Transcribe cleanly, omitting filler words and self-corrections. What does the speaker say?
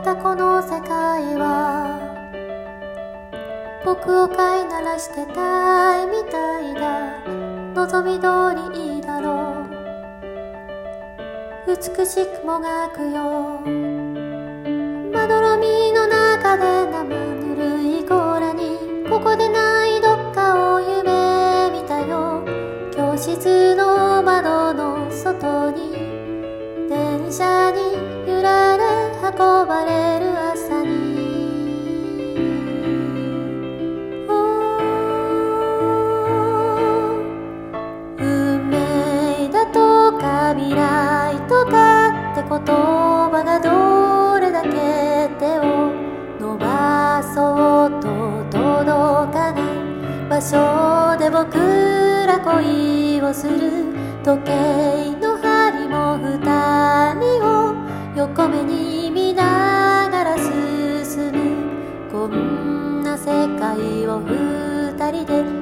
たこの世界は僕を飼いならしてたいみたいだ。望み通りいいだろう。美しくもがくよ。まどろみの中で生ぬるい甲羅にここでないどっかを夢見たよ。教室の窓の外に電車に揺られ運ばれる朝に運命だとか未来とかって言葉がどれだけ手を伸ばそうと届かない場所で僕ら恋をする。時計の針も二人を横目に見ながら進む。こんな世界を二人で